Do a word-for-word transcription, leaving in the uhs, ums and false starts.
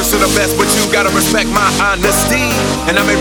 worst or the best, but you gotta respect my honesty. And I may